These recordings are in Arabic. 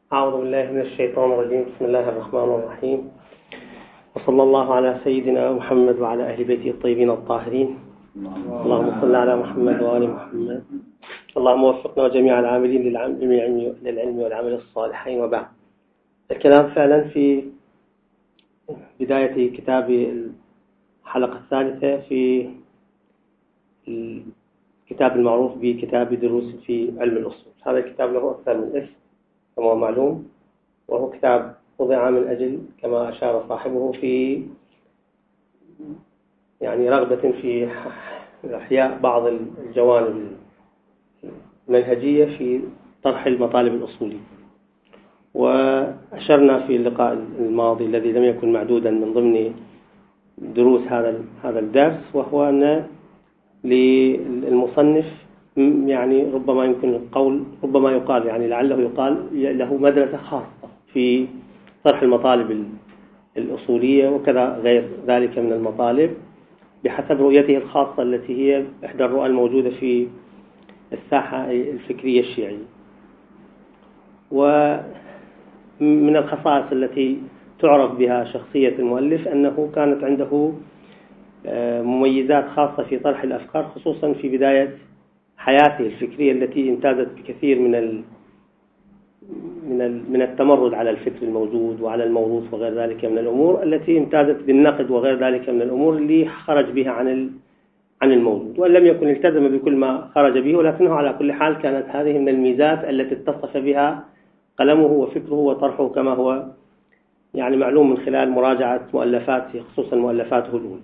أعوذ بالله من الشيطان الرجيم. بسم الله الرحمن الرحيم، وصلى الله على سيدنا محمد وعلى أهل بيته الطيبين الطاهرين. اللهم صل على محمد وآل محمد. اللهم وفقنا جميع العاملين للعلم والعمل الصالحين. وبعد، الكلام فعلا في بداية كتاب الحلقة الثالثة في الكتاب المعروف بكتاب دروس في علم الأصول. هذا الكتاب له أكثر من اسم كما هو معلوم، وهو كتاب وضع من أجل كما أشار صاحبه في رغبة في إحياء بعض الجوانب المنهجية في طرح المطالب الأصولية. وأشرنا في اللقاء الماضي الذي لم يكن معدودا من ضمن دروس هذا الدرس، وهو أن للمصنف ربما يمكن القول، ربما يقال لعله يقال له مدرسة خاصة في طرح المطالب الأصولية وكذا غير ذلك من المطالب بحسب رؤيته الخاصة التي هي إحدى الرؤى الموجودة في الساحة الفكرية الشيعية. ومن الخصائص التي تعرف بها شخصية المؤلف أنه كانت عنده مميزات خاصة في طرح الأفكار، خصوصا في بداية حياته الفكرية التي امتازت بكثير من التمرد على الفكر الموجود وعلى الموروث وغير ذلك من الأمور التي امتازت بالنقد وغير ذلك من الأمور اللي خرج بها عن الموجود، وأن لم يكن التزم بكل ما خرج به، ولكنه على كل حال كانت هذه من الميزات التي اتصف بها قلمه وفكره وطرحه كما هو معلوم من خلال مراجعة مؤلفاته، خصوصا مؤلفاته الأولى.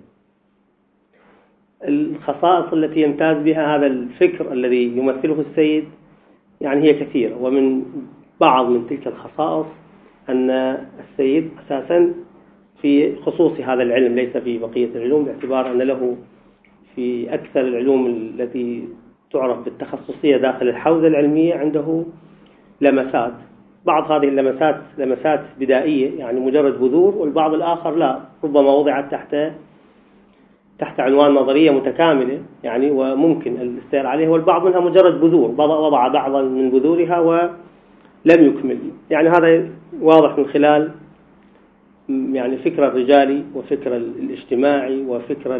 الخصائص التي يمتاز بها هذا الفكر الذي يمثله السيد هي كثيرة، ومن بعض من تلك الخصائص أن السيد أساسا في خصوص هذا العلم ليس في بقية العلوم، باعتبار أن له في أكثر العلوم التي تعرف بالتخصصية داخل الحوزة العلمية عنده لمسات. بعض هذه اللمسات لمسات بدائية مجرد بذور، والبعض الآخر لا، ربما وضعت تحت عنوان نظرية متكاملة وممكن السير عليها، والبعض منها مجرد بذور، وضع بعضا من بذورها ولم يكمل. هذا واضح من خلال فكر الرجالي وفكر الاجتماعي وفكر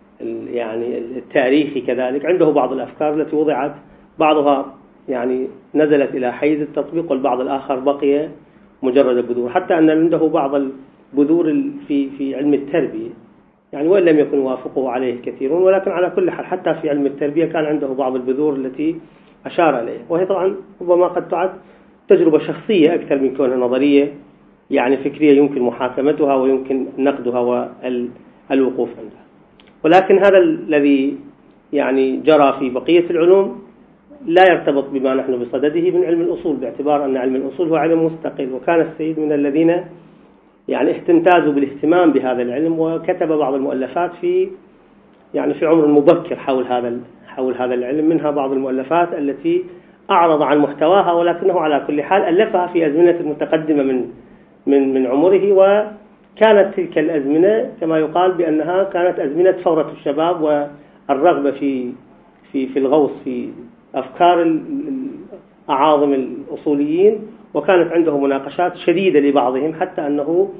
التاريخي كذلك. عنده بعض الأفكار التي وضعت، بعضها نزلت إلى حيز التطبيق، والبعض الآخر بقي مجرد بذور، حتى أن عنده بعض البذور في علم التربية وإن لم يكن وافقه عليه كثيرون، ولكن على كل حال حتى في علم التربية كان عنده بعض البذور التي أشار إليه، وهي طبعا ربما قد تعد تجربة شخصية أكثر من كونها نظرية فكرية يمكن محاكمتها ويمكن نقدها والوقوف عندها. ولكن هذا الذي جرى في بقية العلوم لا يرتبط بما نحن بصدده من علم الأصول، باعتبار أن علم الأصول هو علم مستقل، وكان السيد من الذين امتازوا بالاهتمام بهذا العلم، وكتب بعض المؤلفات في عمر مبكر حول هذا العلم، منها بعض المؤلفات التي أعرض عن محتواها، ولكنه على كل حال ألفها في أزمنة متقدمة من عمره. وكانت تلك الأزمنة كما يقال بأنها كانت أزمنة ثورة الشباب والرغبة في الغوص في أفكار الأعاظم الأصوليين، وكانت عنده مناقشات شديدة لبعضهم، حتى أنه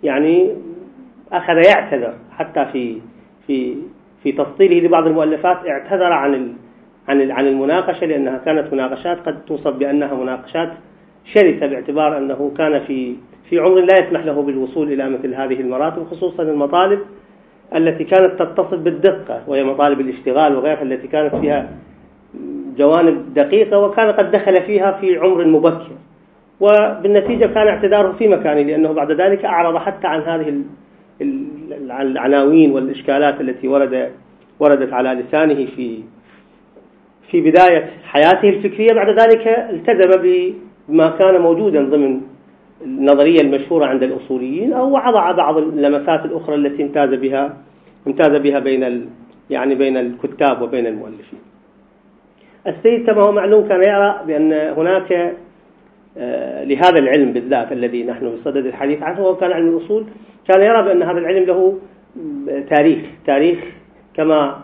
أخذ يعتذر حتى في تفصيله لبعض المؤلفات، اعتذر عن المناقشة، لأنها كانت مناقشات قد توصف بأنها مناقشات شرسة، باعتبار أنه كان في عمر لا يسمح له بالوصول إلى مثل هذه المراتب، خصوصا المطالب التي كانت تتصف بالدقة، وهي مطالب الاشتغال وغيرها التي كانت فيها جوانب دقيقة، وكان قد دخل فيها في عمر مبكر، وبالنتيجة كان اعتذاره في مكانه، لأنه بعد ذلك أعرض حتى عن هذه العناوين والإشكالات التي وردت على لسانه في بداية حياته الفكرية. بعد ذلك التزم بما كان موجودا ضمن النظرية المشهورة عند الأصوليين، أو وضع بعض اللمسات الأخرى التي امتاز بها بين الكتاب وبين المؤلفين. السيد كما هو معلوم كان يرى بأن هناك لهذا العلم بالذات الذي نحن بصدد الحديث عنه، وكان علم الأصول، كان يرى بأن هذا العلم له تاريخ كما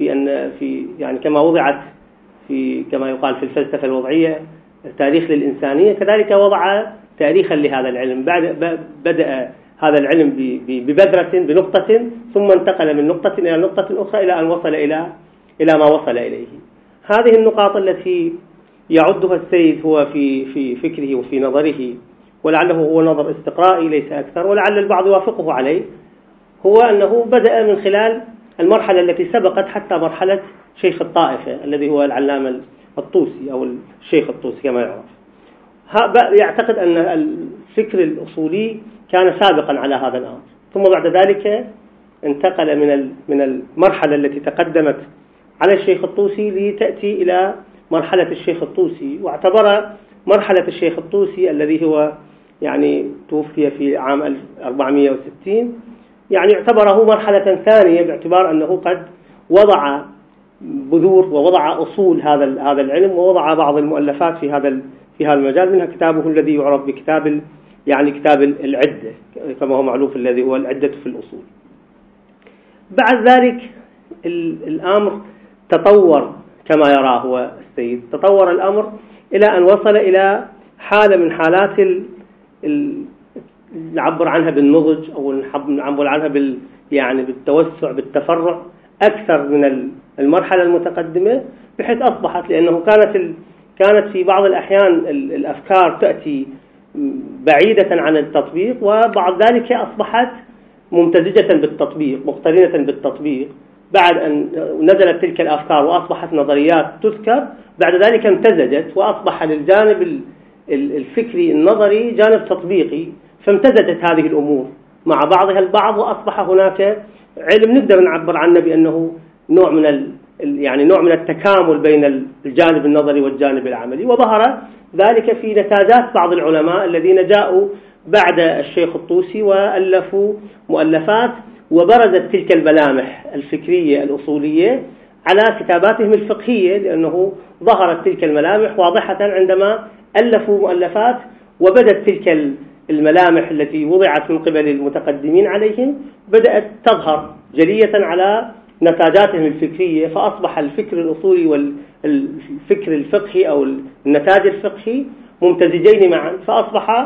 كما وضعت كما يقال في الفلسفة الوضعية تاريخ للإنسانية، كذلك وضع تاريخا لهذا العلم. بدأ هذا العلم ببذرة بنقطة، ثم انتقل من نقطة إلى نقطة أخرى إلى أن وصل إلى ما وصل إليه. هذه النقاط التي يعدها السيد هو في فكره وفي نظره، ولعله هو نظر استقرائي ليس أكثر، ولعل البعض يوافقه عليه، هو أنه بدأ من خلال المرحلة التي سبقت حتى مرحلة شيخ الطائفة الذي هو العلامة الطوسي أو الشيخ الطوسي كما يعرف. يعتقد أن الفكر الأصولي كان سابقا على هذا الأمر، ثم بعد ذلك انتقل من المرحلة التي تقدمت على الشيخ الطوسي لتأتي إلى مرحلة الشيخ الطوسي، واعتبر مرحلة الشيخ الطوسي الذي هو يعني توفي في عام 1460 يعني اعتبره مرحلة ثانية، باعتبار أنه قد وضع بذور ووضع أصول هذا العلم، ووضع بعض المؤلفات في هذا المجال، منها كتابه الذي يعرف بكتاب كتاب العدة كما هو معروف، الذي هو العدة في الأصول. بعد ذلك الأمر تطور كما يراه هو السيد، تطور الأمر إلى أن وصل إلى حالة من حالات نعبر عنها بالنضج، أو نعبر عنها بالتوسع بالتفرع أكثر من المرحلة المتقدمة، بحيث أصبحت، لأنه كانت في بعض الأحيان الأفكار تأتي بعيدة عن التطبيق، وبعد ذلك أصبحت ممتزجة بالتطبيق مقترنة بالتطبيق. بعد أن نزلت تلك الأفكار وأصبحت نظريات تذكر، بعد ذلك امتزجت وأصبح للجانب الفكري النظري جانب تطبيقي، فامتزجت هذه الأمور مع بعضها البعض، وأصبح هناك علم نقدر نعبر عنه بأنه نوع من التكامل بين الجانب النظري والجانب العملي. وظهر ذلك في نتاجات بعض العلماء الذين جاءوا بعد الشيخ الطوسي وألفوا مؤلفات، وبرزت تلك الملامح الفكرية الأصولية على كتاباتهم الفقهية، لأنه ظهرت تلك الملامح واضحة عندما ألفوا مؤلفات، وبدت تلك الملامح التي وضعت من قبل المتقدمين عليهم بدأت تظهر جلية على نتاجاتهم الفكرية، فأصبح الفكر الأصولي والفكر الفقهي أو النتاج الفقهي ممتزجين معا، فأصبح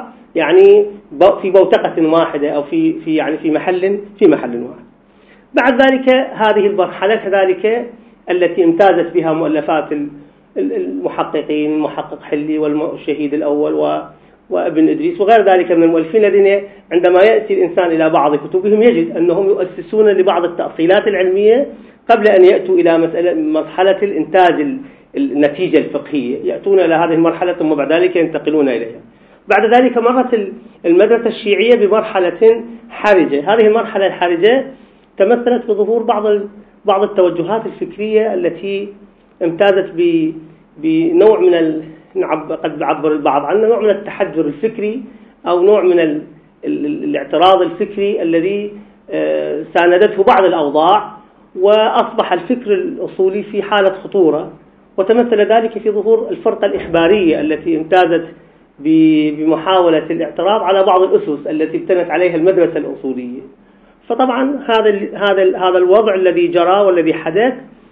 في بوتقة واحدة أو في محل واحد. بعد ذلك هذه المرحلة كذلك التي امتازت بها مؤلفات المحققين، المحقق حلي والشهيد الأول وابن إدريس وغير ذلك من المؤلفين، الذين عندما يأتي الإنسان إلى بعض كتبهم يجد أنهم يؤسسون لبعض التأصيلات العلمية قبل أن يأتوا إلى مرحلة الإنتاج النتيجة الفقهية، يأتون إلى هذه المرحلة ثم بعد ذلك ينتقلون إليها. بعد ذلك مرت المدرسة الشيعية بمرحلة حرجة. هذه المرحلة الحرجة تمثلت بظهور بعض التوجهات الفكرية التي امتازت بنوع من قد عبر البعض عنه نوع من التحجر الفكري، أو نوع من الاعتراض الفكري الذي ساندته بعض الأوضاع، وأصبح الفكر الأصولي في حالة خطورة، وتمثل ذلك في ظهور الفرقة الإخبارية التي امتازت بمحاولة الاعتراض على بعض الأسس التي ابتنت عليها المدرسة الأصولية. فطبعا هذا الوضع الذي جرى والذي حدث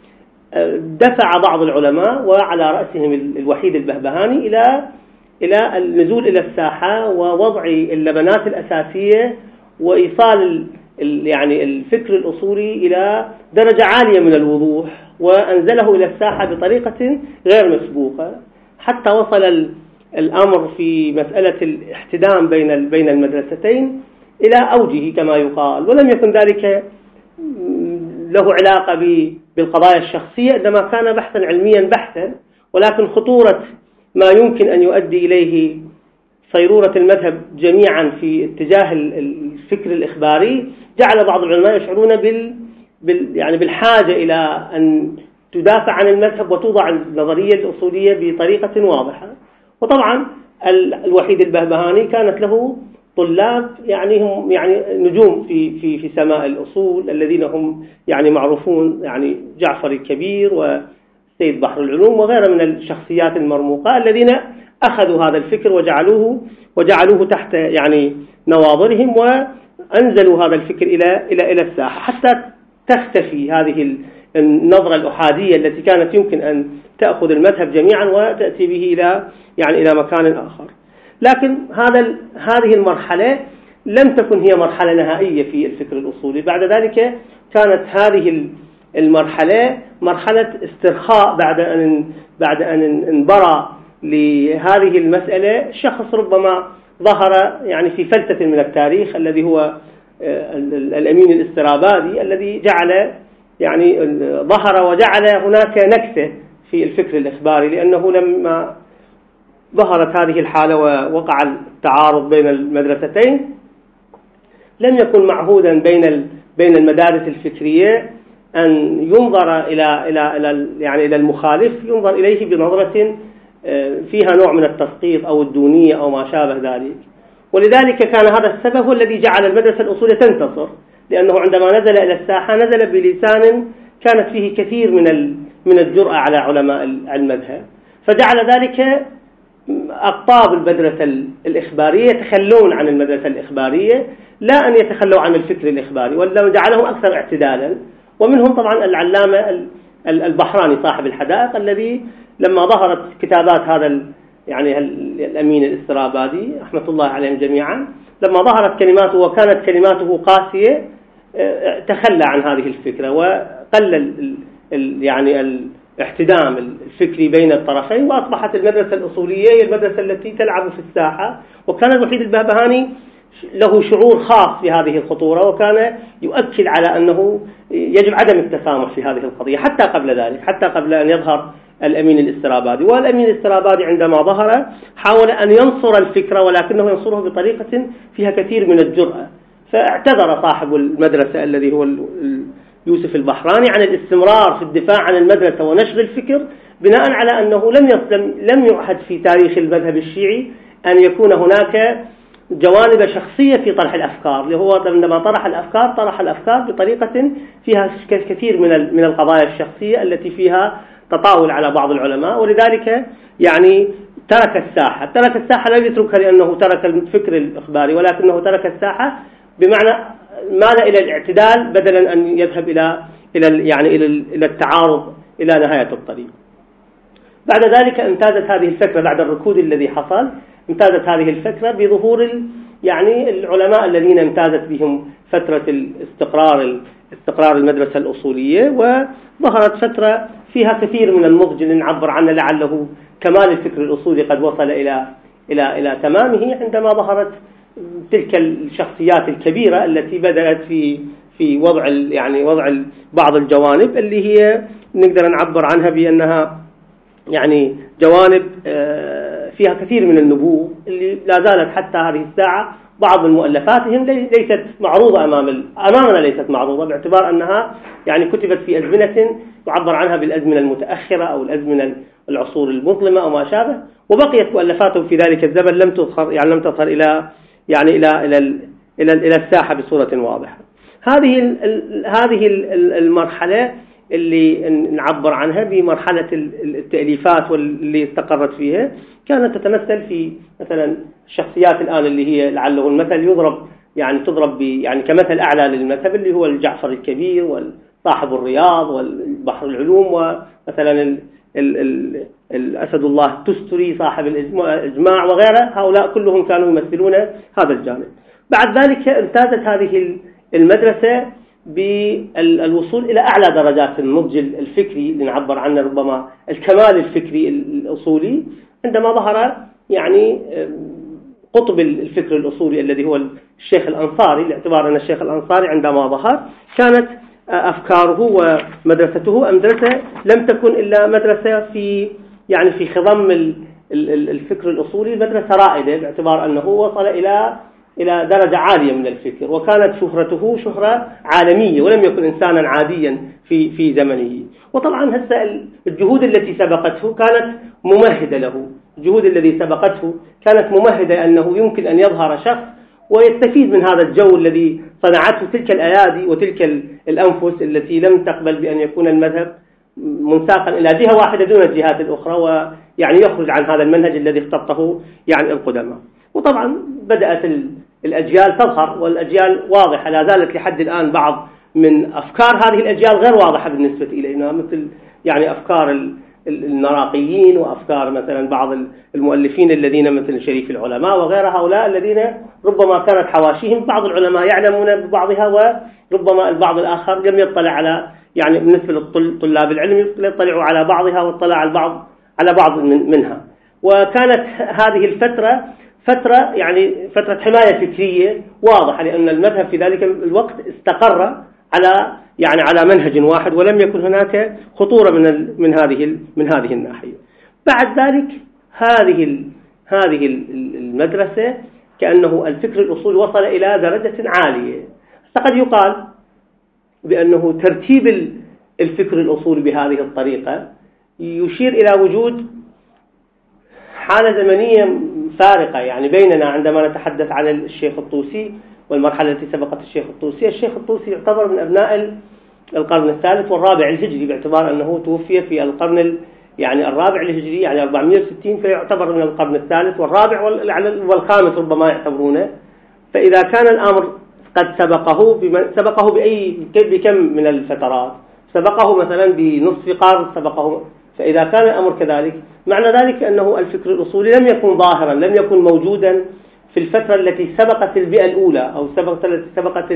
دفع بعض العلماء وعلى رأسهم الوحيد البهبهاني إلى النزول إلى الساحة ووضع اللبنات الأساسية وإيصال الفكر الأصولي إلى درجة عالية من الوضوح، وأنزله إلى الساحة بطريقة غير مسبوقة، حتى وصل الأمر في مسألة الاحتدام بين المدرستين إلى أوجه كما يقال، ولم يكن ذلك له علاقة بالقضايا الشخصية، عندما كان بحثا علميا بحثا، ولكن خطورة ما يمكن أن يؤدي إليه صيرورة المذهب جميعا في اتجاه الفكر الإخباري جعل بعض العلماء يشعرون بالحاجة إلى أن تدافع عن المذهب وتوضع النظرية الأصولية بطريقة واضحة. وطبعا الوحيد البهبهاني كانت له طلاب هم نجوم في سماء الأصول الذين هم معروفون، جعفر الكبير وسيد بحر العلوم وغيره من الشخصيات المرموقة الذين أخذوا هذا الفكر وجعلوه تحت نواظرهم، وأنزلوا هذا الفكر إلى الساحة حتى تختفي هذه النظرة الأحادية التي كانت يمكن أن تأخذ المذهب جميعا وتأتي به إلى مكان آخر. لكن هذه المرحلة لم تكن هي مرحلة نهائية في الفكر الأصولي. بعد ذلك كانت هذه المرحلة مرحلة استرخاء بعد أن انبرى لهذه المسألة شخص ربما ظهر يعني في فلسفة من التاريخ الذي هو الأمين الاسترابادي، الذي جعل يعني ظهر وجعل هناك نكسة في الفكر الإخباري، لأنه لما ظهرت هذه الحالة ووقع التعارض بين المدرستين لم يكن معهودا بين المدارس الفكرية أن ينظر إلى المخالف، ينظر إليه بنظرة فيها نوع من التسقيط أو الدونية أو ما شابه ذلك. ولذلك كان هذا السبب هو الذي جعل المدرسة الأصولية تنتصر، لأنه عندما نزل إلى الساحة نزل بلسان كانت فيه كثير من الجرأة على علماء المذهب، فجعل ذلك أقطاب المدرسة الإخبارية يتخلون عن المدرسة الإخبارية، لا أن يتخلوا عن الفكر الإخباري، ولا جعلهم أكثر اعتدالا. ومنهم طبعا العلامة البحراني صاحب الحدائق، الذي لما ظهرت كتابات هذا يعني الأمين الاسترابادي رحمة الله عليهم جميعا، لما ظهرت كلماته وكانت كلماته قاسية تخلى عن هذه الفكرة وقلل يعني الاحتدام الفكري بين الطرفين، وأصبحت المدرسة الأصولية هي المدرسة التي تلعب في الساحة. وكان الوحيد البهبهاني له شعور خاص في هذه الخطورة، وكان يؤكد على أنه يجب عدم التسامح في هذه القضية حتى قبل ذلك، حتى قبل أن يظهر الأمين الاسترابادي. والأمين الاسترابادي عندما ظهر حاول أن ينصر الفكرة، ولكنه ينصره بطريقة فيها كثير من الجرأة، فاعتذر صاحب المدرسة الذي هو يوسف البحراني عن الاستمرار في الدفاع عن المدرسة ونشر الفكر، بناء على أنه لم يعهد في تاريخ المذهب الشيعي أن يكون هناك جوانب شخصية في طرح الأفكار، اللي هو عندما طرح الأفكار بطريقة فيها كثير من القضايا الشخصية التي فيها تطاول على بعض العلماء. ولذلك يعني ترك الساحة لا يتركها لأنه ترك الفكر الإخباري، ولكنه ترك الساحة بمعنى ماذا إلى الاعتدال بدلا أن يذهب إلى التعارض إلى نهاية الطريق. بعد ذلك امتازت هذه الفكرة بعد الركود الذي حصل، امتازت هذه الفكرة بظهور يعني العلماء الذين امتازت بهم فترة استقرار المدرسة الأصولية، وظهرت فترة فيها كثير من النضج اللي نعبر عنه لعله كمال الفكر الأصولي قد وصل إلى تمامه عندما ظهرت تلك الشخصيات الكبيرة التي بدأت في وضع بعض الجوانب اللي هي نقدر نعبر عنها بأنها يعني جوانب فيها كثير من النبوغ، اللي لا زالت حتى هذه الساعة بعض المؤلفاتهم ليست معروضة أمامنا، ليست معروضة باعتبار أنها يعني كتبت في أزمنة يعبر عنها بالأزمنة المتأخرة أو الأزمنة العصور المظلمة أو ما شابه، وبقيت مؤلفاتهم في ذلك الزمن لم تظهر إلى الساحة بصورة واضحة. هذه المرحلة اللي نعبر عنها بمرحلة التأليفات واللي استقرت فيها كانت تتمثل في مثلا الشخصيات الآن اللي هي لعله المثل تضرب يعني كمثل أعلى للمذهب اللي هو الجعفر الكبير وصاحب الرياض والبحر العلوم، ومثلا الأسد الله التستري صاحب الإجماع وغيره. هؤلاء كلهم كانوا يمثلون هذا الجانب. بعد ذلك امتازت هذه المدرسة بالوصول إلى أعلى درجات النضج الفكري اللي نعبر عنه ربما الكمال الفكري الأصولي، عندما ظهر يعني قطب الفكر الأصولي الذي هو الشيخ الأنصاري، لاعتبار أن الشيخ الأنصاري عندما ظهر كانت أفكاره ومدرسته مدرسة لم تكن إلا مدرسة في خضم الفكر الأصولي، مدرسة رائدة باعتبار أنه وصل إلى درجة عالية من الفكر، وكانت شهرته شهرة عالمية ولم يكن إنسانا عاديا في زمنه. وطبعا هسه الجهود التي سبقته كانت ممهدة له، الجهود التي سبقته كانت ممهدة أنه يمكن أن يظهر شخص ويستفيد من هذا الجو الذي صنعته تلك الأيادي وتلك الأنفس التي لم تقبل بأن يكون المذهب منساقا إلى جهة واحدة دون الجهات الأخرى، ويعني يخرج عن هذا المنهج الذي اختطه القدماء. وطبعا بدأت الأجيال تظهر، والأجيال واضحة، لا زالت لحد الآن بعض من أفكار هذه الأجيال غير واضحة بالنسبة إلينا، مثل أفكار النراقيين وأفكار مثلا بعض المؤلفين الذين مثل شريف العلماء وغير هؤلاء الذين ربما كانت حواشيهم بعض العلماء يعلمون ببعضها وربما البعض الآخر لم يطلع على، يعني بالنسبة لطلاب العلم يطلعوا على بعضها واطلع على بعض منها. وكانت هذه الفترة يعني فترة حماية فكرية واضحة، لأن المذهب في ذلك الوقت استقر على منهج واحد، ولم يكن هناك خطورة من هذه الناحية. بعد ذلك هذه المدرسة كأنه الفكر الأصولي وصل إلى درجة عالية. قد يقال بأنه ترتيب الفكر الأصولي بهذه الطريقة يشير إلى وجود حالة زمنية فارقة يعني بيننا عندما نتحدث عن الشيخ الطوسي والمرحلة التي سبقت الشيخ الطوسي. الشيخ الطوسي يعتبر من أبناء القرن الثالث والرابع الهجري، باعتبار أنه توفي في القرن الرابع الهجري، يعني 460، فيعتبر من القرن الثالث والرابع والخامس ربما يعتبرونه. فإذا كان الأمر قد سبقه بكم من الفترات، سبقه مثلا بنصف قرن، فإذا كان الأمر كذلك معنى ذلك أنه الفكر الأصولي لم يكن ظاهرا، لم يكن موجودا في الفترة التي سبقت البيئة الأولى، أو سبقت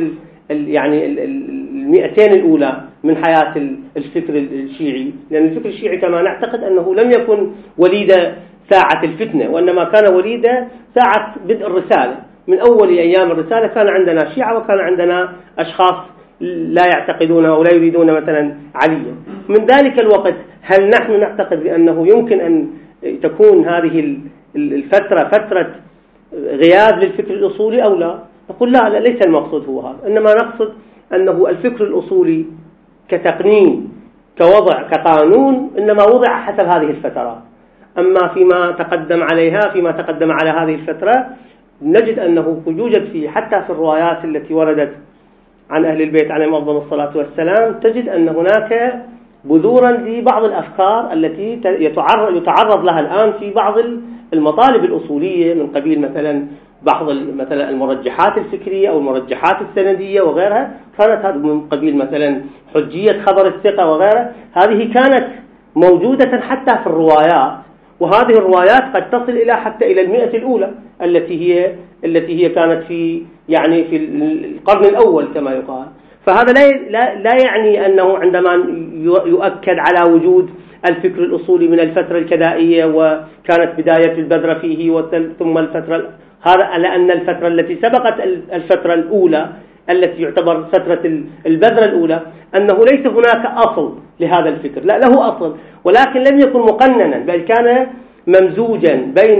ال200 الأولى من حياة الفكر الشيعي. لأن الفكر الشيعي كما نعتقد أنه لم يكن وليد ساعة الفتنة، وإنما كان وليد ساعة بدء الرسالة. من أول أيام الرسالة كان عندنا شيعة، وكان عندنا أشخاص لا يعتقدون أو لا يريدون مثلا عليا. من ذلك الوقت هل نحن نعتقد بأنه يمكن أن تكون هذه الفترة فترة غياب للفكر الأصولي أو لا؟ نقول لا، ليس المقصود هو هذا، إنما نقصد أنه الفكر الأصولي كتقنين كوضع كقانون إنما وضع حسب هذه الفترات. أما فيما تقدم على هذه الفترة نجد أنه يوجد فيه حتى في الروايات التي وردت عن أهل البيت عليهم أفضل الصلاة والسلام، تجد أن هناك بذورا لبعض الأفكار التي يتعرض لها الآن في بعض المطالب الأصولية، من قبيل مثلا بعض مثلا المرجحات الفكرية أو المرجحات السندية وغيرها، كانت هذه من قبيل مثلا حجية خبر الثقة وغيرها. هذه كانت موجودة حتى في الروايات، وهذه الروايات قد تصل حتى إلى 100 الأولى التي هي كانت في القرن الأول كما يقال. فهذا لا يعني أنه عندما يؤكد على وجود الفكر الأصولي من الفترة الكدائية وكانت بداية البذرة فيه ثم الفترة هذا، لأن الفترة التي سبقت الفترة الأولى التي يعتبر فترة البذرة الأولى أنه ليس هناك أصل لهذا الفكر، لا، له أصل، ولكن لم يكن مقننا، بل كان ممزوجا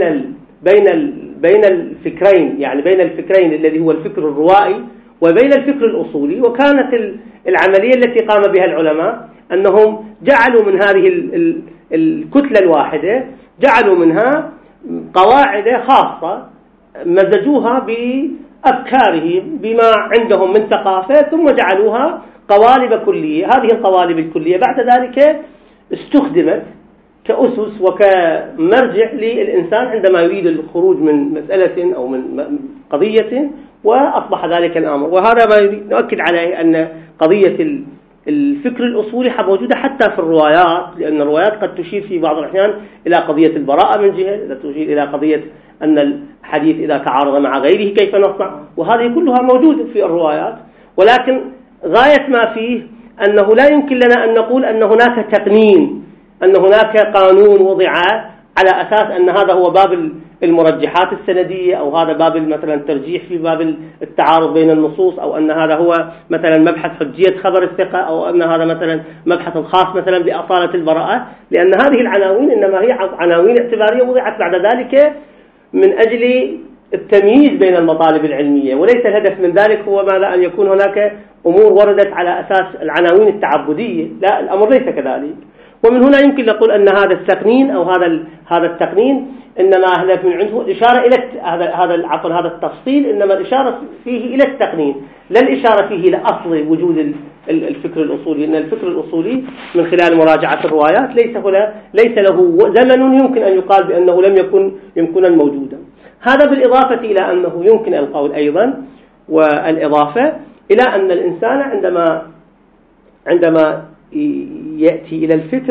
بين الفكرين، يعني بين الفكرين الذي هو الفكر الروائي وبين الفكر الأصولي. وكانت العملية التي قام بها العلماء أنهم جعلوا من هذه الكتلة الواحدة جعلوا منها قواعد خاصة مزجوها بأفكارهم بما عندهم من ثقافة، ثم جعلوها قوالب كلية. هذه القوالب الكلية بعد ذلك استخدمت كأسس وكمرجع للإنسان عندما يريد الخروج من مسألة أو من قضية، وأصبح ذلك الأمر. وهذا ما نؤكد عليه أن قضية الفكر الأصولي موجودة حتى في الروايات، لأن الروايات قد تشير في بعض الأحيان إلى قضية البراءة من جهة، تشير إلى قضية أن الحديث إذا تعارض مع غيره كيف نصنع، وهذه كلها موجودة في الروايات. ولكن غاية ما فيه أنه لا يمكن لنا أن نقول أن هناك تقنين، أن هناك قانون وضع على أساس أن هذا هو باب المرجحات السندية، أو هذا باب مثلا الترجيح في باب التعارض بين النصوص، أو أن هذا هو مثلا مبحث حجية خبر الثقة، أو أن هذا مثلا مبحث الخاص مثلا بأصالة البراءة. لأن هذه العناوين إنما هي عناوين اعتبارية وضعت بعد ذلك من أجل التمييز بين المطالب العلمية، وليس الهدف من ذلك هو ماذا أن يكون هناك أمور وردت على أساس العناوين التعبدية. لا، الأمر ليس كذلك. ومن هنا يمكن نقول أن هذا التقنين أو هذا التقنين إنما هدف من عنده الإشارة إلى هذا التفصيل، إنما الإشارة فيه إلى التقنين، لا الإشارة فيه إلى أصل وجود الفكر الأصولي. إن الفكر الأصولي من خلال مراجعة الروايات ليس له زمن يمكن أن يقال بأنه لم يكن يمكنا موجودا. هذا بالإضافة إلى أنه يمكن القول أيضا، والإضافة إلى أن الإنسان عندما يأتي إلى الفكر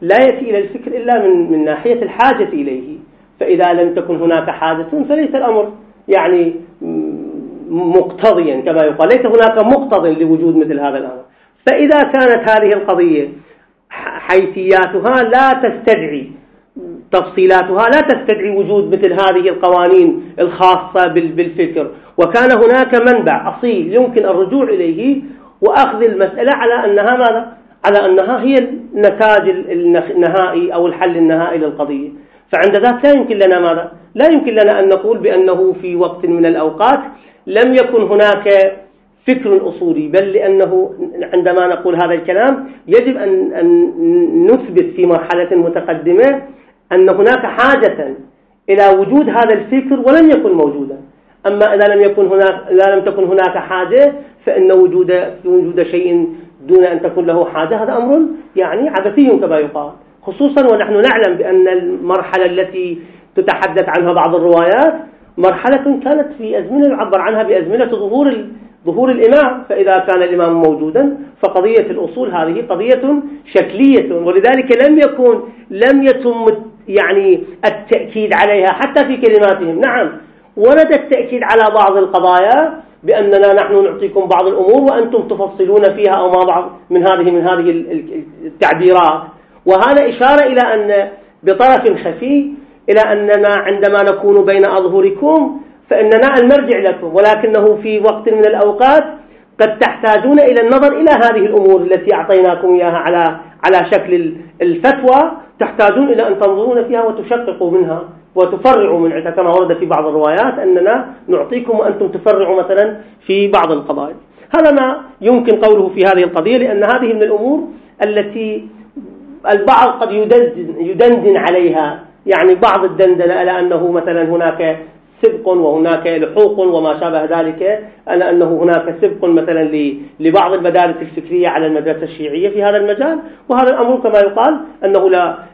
لا يأتي إلى الفكر إلا من ناحية الحاجة إليه. فإذا لم تكن هناك حاجة فليس الأمر يعني مقتضيا كما يقال، ليس هناك مقتض لوجود مثل هذا الأمر. فإذا كانت هذه القضية حيثياتها لا تستدعي، تفصيلاتها لا تستدعي وجود مثل هذه القوانين الخاصة بالفكر، وكان هناك منبع أصيل يمكن الرجوع إليه وأخذ المسألة على أنها ماذا؟ على أنها هي النتاج النهائي أو الحل النهائي للقضية، فعند ذلك لا يمكن لنا ماذا؟ لا يمكن لنا أن نقول بأنه في وقت من الأوقات لم يكن هناك فكر أصولي، بل لأنه عندما نقول هذا الكلام يجب أن نثبت في مرحلة متقدمة أن هناك حاجة إلى وجود هذا الفكر ولم يكن موجودا. أما إذا لم تكن هناك حاجة فإن وجود شيء دون أن تكون له حاجة هذا أمر يعني عبثي كما يقال، خصوصا ونحن نعلم بأن المرحلة التي تتحدث عنها بعض الروايات مرحلة كانت في أزمنة يعبر عنها بأزمنة ظهور الإمام، فإذا كان الإمام موجودا فقضية الأصول هذه قضية شكلية، ولذلك لم يتم يعني التأكيد عليها حتى في كلماتهم. نعم ورد التأكيد على بعض القضايا بأننا نحن نعطيكم بعض الأمور وأنتم تفصلون فيها أو ما بعض من هذه التعبيرات، وهذا إشارة إلى أن بطرف خفي إلى أننا عندما نكون بين أظهركم فإننا المرجع لكم، ولكنه في وقت من الأوقات قد تحتاجون إلى النظر إلى هذه الأمور التي أعطيناكم إياها على شكل الفتوى، تحتاجون إلى أن تنظرون فيها وتشققوا منها وتفرعوا من عدة، كما ورد في بعض الروايات أننا نعطيكم وأنتم تفرعوا مثلا في بعض القضايا. هذا ما يمكن قوله في هذه القضية، لأن هذه من الأمور التي البعض قد يدندن عليها، يعني بعض الدندنة على أنه مثلا هناك سبق وهناك لحوق وما شابه ذلك، على أنه هناك سبق مثلا لبعض المدارس الفكرية على المدرسة الشيعية في هذا المجال، وهذا الأمر كما يقال أنه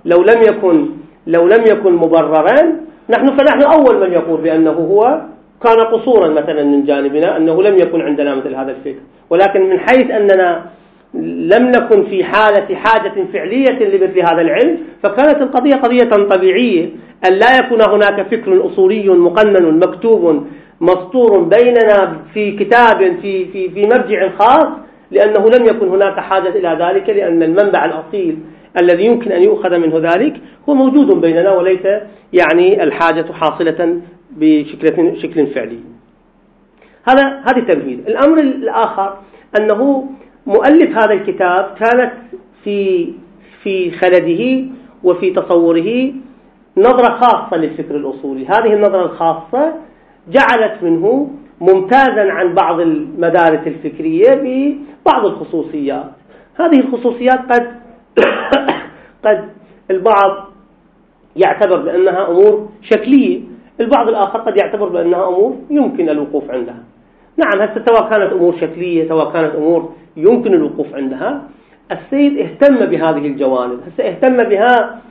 لو لم يكن مبررا فنحن أول من يقول بأنه هو كان قصورا مثلا من جانبنا أنه لم يكن عندنا مثل هذا الفكر، ولكن من حيث أننا لم نكن في حاجة فعلية لمثل هذا العلم، فكانت القضية قضية طبيعية أن لا يكون هناك فكر أصولي مقنن مكتوب مسطور بيننا في كتاب في مرجع خاص، لأنه لم يكن هناك حاجة إلى ذلك، لأن المنبع الأصيل الذي يمكن أن يؤخذ منه ذلك هو موجود بيننا، وليس يعني الحاجة حاصلة بشكل فعلي. هذا تمهيد. الأمر الآخر أنه مؤلف هذا الكتاب كانت في خلده وفي تصوره نظرة خاصة للفكر الأصولي، هذه النظرة الخاصة جعلت منه ممتازا عن بعض المدارس الفكرية ببعض الخصوصيات. هذه الخصوصيات قد البعض يعتبر بأنها أمور شكلية، البعض الآخر قد يعتبر بأنها أمور يمكن الوقوف عندها. نعم هسه سواء كانت أمور شكلية سواء كانت أمور يمكن الوقوف عندها، السيد اهتم بهذه الجوانب، هسه اهتم بها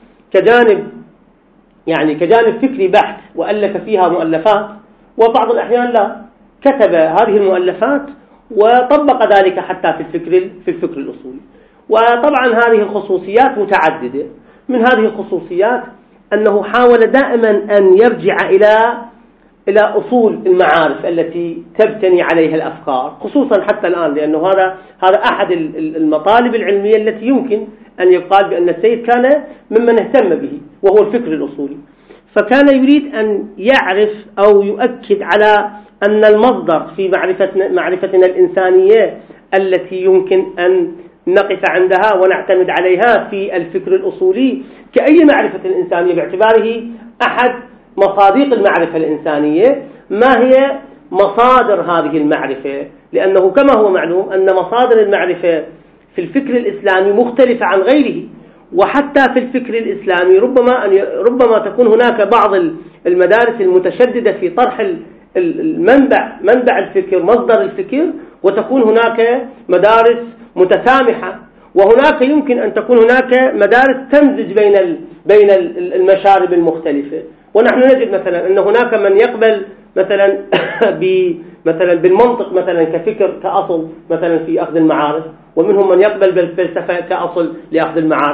كجانب فكري بحت وألف فيها مؤلفات، وبعض الأحيان لا كتب هذه المؤلفات وطبق ذلك حتى في الفكر الأصولي. وطبعا هذه الخصوصيات متعددة، من هذه الخصوصيات أنه حاول دائما أن يرجع إلى أصول المعارف التي تبتني عليها الأفكار، خصوصا حتى الآن، لأنه هذا أحد المطالب العلمية التي يمكن أن يقال بأن السيد كان ممن اهتم به، وهو الفكر الأصولي. فكان يريد أن يعرف أو يؤكد على أن المصدر في معرفتنا الإنسانية التي يمكن أن نقف عندها ونعتمد عليها في الفكر الأصولي كأي معرفة إنسانية، باعتباره أحد مصادق المعرفة الإنسانية، ما هي مصادر هذه المعرفة؟ لأنه كما هو معلوم أن مصادر المعرفة في الفكر الإسلامي مختلفة عن غيره، وحتى في الفكر الإسلامي ربما تكون هناك بعض المدارس المتشددة في طرح منبع الفكر، مصدر الفكر، وتكون هناك مدارس متسامحة، وهناك يمكن أن تكون هناك مدارس تمزج بين المشارب المختلفة. ونحن نجد مثلا أن هناك من يقبل مثلا بالمنطق مثلا كفكر كأصل مثلا في أخذ المعارف، ومنهم من يقبل بالفلسفة كأصل لأخذ المعارف،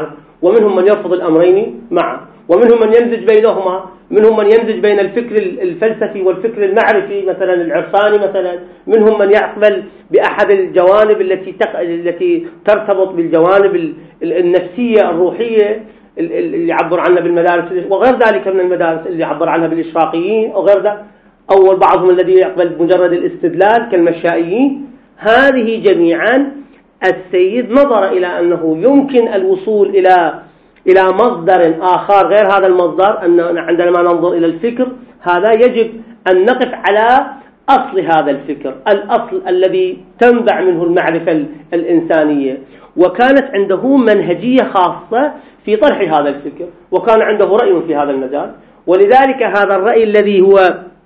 ومنهم من يرفض الأمرين معا، ومنهم من يمزج بينهما، منهم من يمزج بين الفكر الفلسفي والفكر المعرفي مثلا العرفاني مثلا، منهم من يقبل بأحد الجوانب التي ترتبط بالجوانب النفسية الروحية اللي يعبر عنها بالمدارس وغير ذلك من المدارس اللي يعبر عنها بالإشراقيين أو غير ذلك، أو بعضهم الذي يقبل مجرد الاستدلال كالمشائيين. هذه جميعا السيد نظر إلى أنه يمكن الوصول إلى مصدر آخر غير هذا المصدر، أن عندما ننظر إلى الفكر هذا يجب أن نقف على أصل هذا الفكر، الأصل الذي تنبع منه المعرفة الإنسانية. وكانت عنده منهجية خاصة في طرح هذا الفكر، وكان عنده رأي في هذا المجال، ولذلك هذا الرأي الذي هو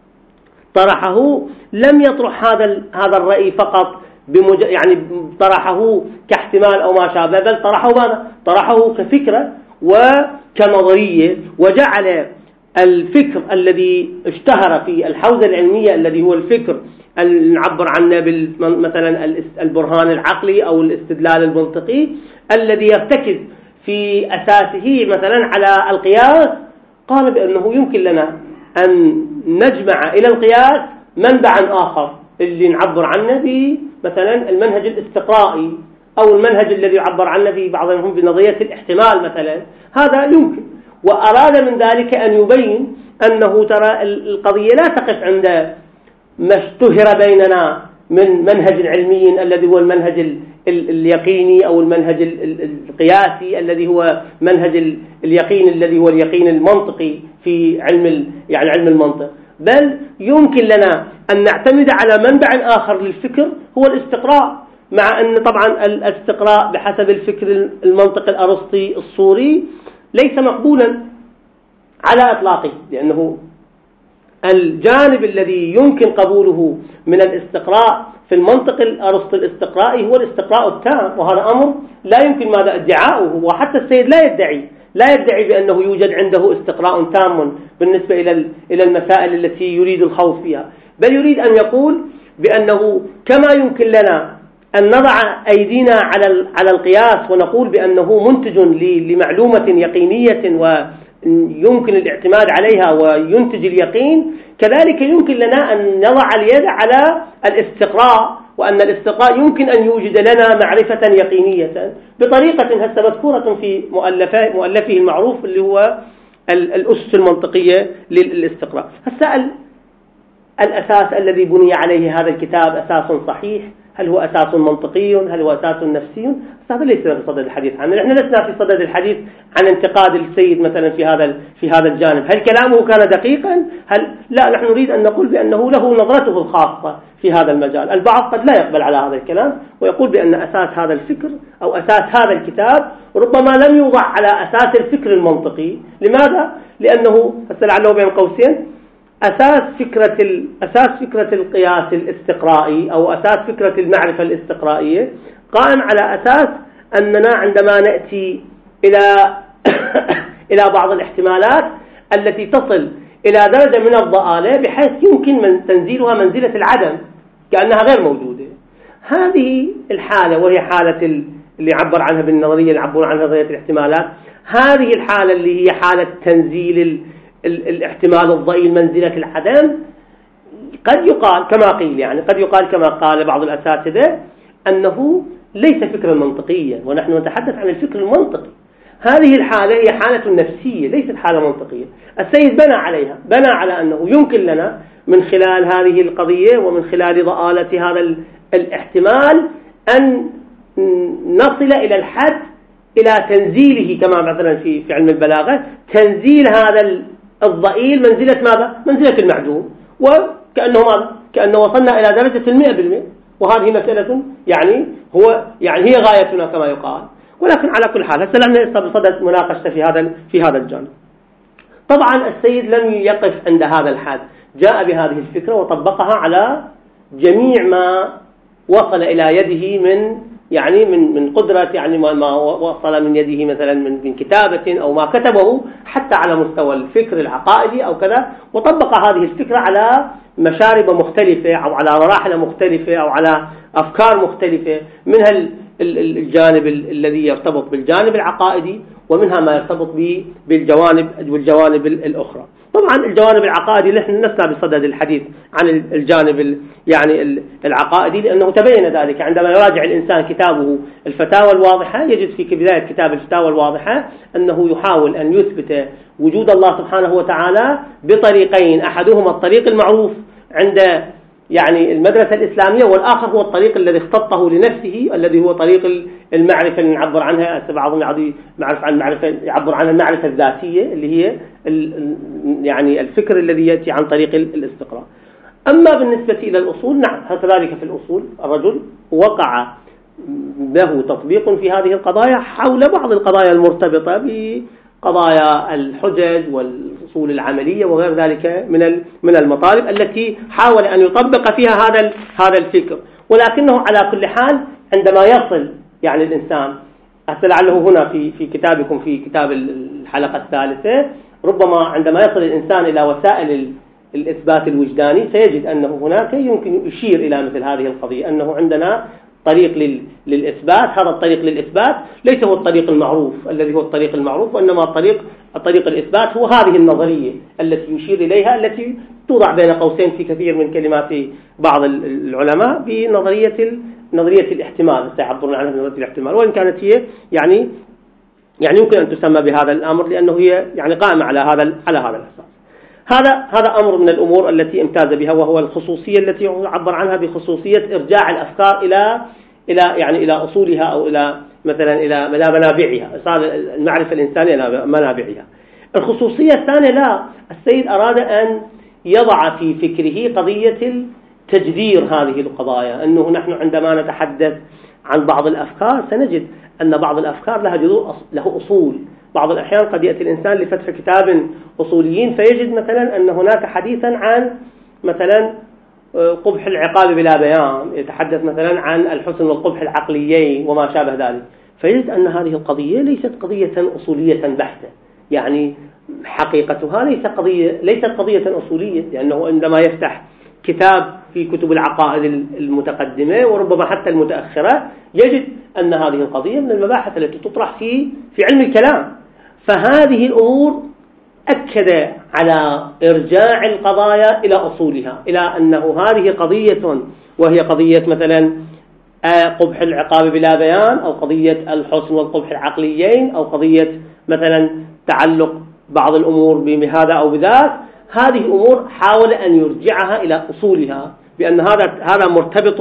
طرحه لم يطرح هذا الرأي فقط يعني طرحه كاحتمال أو ما شابه، بل طرحه كفكرة وكنظرية، وجعل الفكر الذي اشتهر في الحوزة العلمية الذي هو الفكر اللي نعبر عنه مثلا البرهان العقلي أو الاستدلال المنطقي الذي يرتكز في أساسه مثلا على القياس، قال بأنه يمكن لنا أن نجمع إلى القياس منبعا آخر اللي نعبر عنه مثلا المنهج الاستقرائي أو المنهج الذي يعبر عنه في بعضهم بنظرية الاحتمال مثلا. هذا يمكن، وأراد من ذلك أن يبين أنه ترى القضية لا تقف عند ما اشتهر بيننا من منهج علمي الذي هو المنهج اليقيني أو المنهج القياسي الذي هو منهج اليقين الذي هو اليقين المنطقي في علم المنطق، بل يمكن لنا أن نعتمد على منبع آخر للفكر هو الاستقراء، مع أن طبعا الاستقراء بحسب الفكر المنطق الأرسطي الصوري ليس مقبولا على إطلاقه، لأنه الجانب الذي يمكن قبوله من الاستقراء في المنطق الأرسطي الاستقرائي هو الاستقراء التام، وهذا أمر لا يمكن ماذا ادعاؤه، وحتى السيد لا يدعي بأنه يوجد عنده استقراء تام بالنسبة إلى المسائل التي يريد الخوض فيها، بل يريد أن يقول بأنه كما يمكن لنا أن نضع أيدينا على القياس ونقول بأنه منتج لمعلومة يقينية ويمكن الاعتماد عليها وينتج اليقين، كذلك يمكن لنا أن نضع اليد على الاستقراء، وأن الاستقراء يمكن أن يوجد لنا معرفة يقينية بطريقة هسه مذكورة في مؤلفه المعروف اللي هو الأسس المنطقية للاستقراء. هسه الأساس الذي بني عليه هذا الكتاب أساس صحيح؟ هل هو أساس منطقي؟ هل هو أساس نفسي؟ هذا ليس بصدد الحديث عنه. نحن لسنا في صدد الحديث عن انتقاد السيد مثلا في هذا الجانب، هل كلامه كان دقيقا؟ لا، نحن نريد أن نقول بأنه له نظرته الخاصة في هذا المجال. البعض قد لا يقبل على هذا الكلام ويقول بأن أساس هذا الفكر أو أساس هذا الكتاب ربما لم يوضع على أساس الفكر المنطقي. لماذا؟ لأنه لعله بين قوسين أساس فكرة القياس الاستقرائي أو أساس فكرة المعرفة الاستقرائية قائم على أساس أننا عندما نأتي إلى بعض الاحتمالات التي تصل إلى درجة من الضآلة بحيث يمكن تنزيلها منزلة العدم كأنها غير موجودة. هذه الحالة وهي حالة اللي عبر عنها بالنظرية اللي عبر عنها نظرية الاحتمالات، هذه الحالة اللي هي حالة تنزيل الاحتمال الضئيل منزلة العدم، قد يقال كما قيل قد يقال كما قال بعض الأساتذة أنه ليس فكرا منطقيا، ونحن نتحدث عن الفكر المنطقي. هذه الحالة هي حالة نفسية ليست حالة منطقية. السيد بنى على أنه يمكن لنا من خلال هذه القضية ومن خلال ضآلة هذا الاحتمال أن نصل إلى الحد إلى تنزيله، كما مثلا في علم البلاغة تنزيل هذا الضئيل منزلة ماذا؟ منزلة المعدوم، كأنه وصلنا إلى درجة 100%، وهذه مسألة هي غايتنا كما يقال. ولكن على كل حال هسه لم بصدد مناقشة في هذا الجانب. طبعا السيد لم يقف عند هذا الحد، جاء بهذه الفكرة وطبقها على جميع ما وصل إلى يده من قدرة ما وصل من يده مثلا من كتابة أو ما كتبه حتى على مستوى الفكر العقائدي أو كذا، وطبق هذه الفكرة على مشارب مختلفة أو على مراحل مختلفة أو على أفكار مختلفة، منها الجانب الذي يرتبط بالجانب العقائدي، ومنها ما يرتبط بالجوانب الأخرى. طبعا الجوانب العقائدي نحن لسنا بصدد الحديث عن الجانب يعني العقائدي، لأنه تبين ذلك عندما يراجع الإنسان كتابه الفتاوى الواضحة، يجد في بداية كتاب الفتاوى الواضحة أنه يحاول أن يثبت وجود الله سبحانه وتعالى بطريقين، أحدهما الطريق المعروف عند يعني المدرسة الإسلامية، والآخر هو الطريق الذي اختطه لنفسه الذي هو طريق المعرفة اللي نعبر عنها، بعضهم يعبر عنها المعرفة الذاتية اللي هي يعني الفكر الذي يأتي عن طريق الاستقراء. أما بالنسبة إلى الأصول، نعم كذلك في الأصول الرجل وقع له تطبيق في هذه القضايا حول بعض القضايا المرتبطة بقضايا الحجج والأصول العملية وغير ذلك من المطالب التي حاول أن يطبق فيها هذا الفكر. ولكنه على كل حال عندما يصل يعني الإنسان، لعله هنا في كتابكم في كتاب الحلقة الثالثة، ربما عندما يصل الإنسان إلى وسائل الإثبات الوجداني سيجد أنه هناك يمكن يشير إلى مثل هذه القضية، أنه عندنا طريق للإثبات. هذا الطريق للإثبات ليس هو الطريق المعروف الذي هو الطريق المعروف، وإنما الطريق الإثبات هو هذه النظرية التي يشير إليها، التي توضع بين قوسين في كثير من كلمات بعض العلماء بنظرية الاحتمال، يعبرون عنها بنظرية الاحتمال، وإن كانت هي يعني يمكن أن تسمى بهذا الأمر لأنه هي يعني قائمة على هذا الأساس. هذا أمر من الأمور التي امتاز بها، وهو الخصوصية التي يعبر عنها بخصوصية إرجاع الأفكار إلى أصولها، أو إلى منابعها، صار المعرفة الإنسانية إلى منابعها. الخصوصية الثانية، لا، السيد أراد أن يضع في فكره قضية تجذير هذه القضايا، أنه نحن عندما نتحدث عن بعض الأفكار سنجد أن بعض الأفكار له أصول. بعض الأحيان قد يأتي الإنسان لفتح كتاب أصوليين فيجد مثلا أن هناك حديثا عن مثلا قبح العقاب بلا بيان، يتحدث مثلا عن الحسن والقبح العقليين وما شابه ذلك، فيجد أن هذه القضية ليست قضية أصولية بحتة، يعني حقيقتها ليست قضية أصولية، لأنه عندما يفتح كتاب في كتب العقائد المتقدمة وربما حتى المتأخرة يجد أن هذه القضية من المباحث التي تطرح في علم الكلام. فهذه الأمور أكد على إرجاع القضايا إلى أصولها، إلى أنه هذه قضية، وهي قضية مثلا قبح العقاب بلا بيان، أو قضية الحسن والقبح العقليين، أو قضية مثلا تعلق بعض الأمور بهذا أو بذاك. هذه أمور حاول أن يرجعها إلى أصولها، بأن هذا مرتبط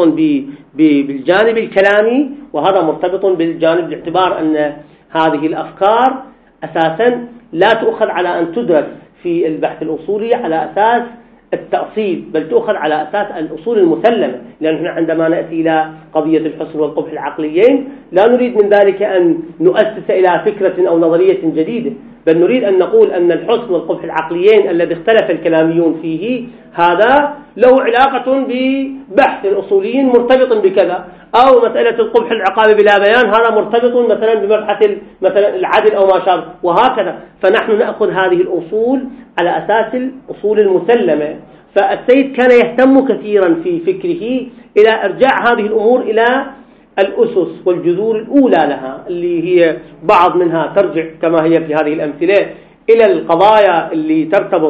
بالجانب الكلامي، وهذا مرتبط بالجانب باعتبار أن هذه الأفكار أساسا لا تؤخذ على أن تدرس في البحث الأصولي على أساس التأصيل، بل تؤخذ على أساس الأصول المسلمة. لأن عندما نأتي إلى قضية الحسن والقبح العقليين لا نريد من ذلك أن نؤسس إلى فكرة أو نظرية جديدة، بل نريد أن نقول أن الحسن والقبح العقليين الذي اختلف الكلاميون فيه هذا له علاقة ببحث الأصوليين مرتبط بكذا، أو مسألة القبح العقاب بلا بيان هذا مرتبط مثلا بمبحث مثلا العدل أو ما شابه، وهكذا. فنحن نأخذ هذه الأصول على أساس الأصول المسلمة. فالسيد كان يهتم كثيرا في فكره إلى إرجاع هذه الأمور إلى الأسس والجذور الأولى لها، اللي هي بعض منها ترجع كما هي في هذه الأمثلة إلى القضايا اللي ترتبط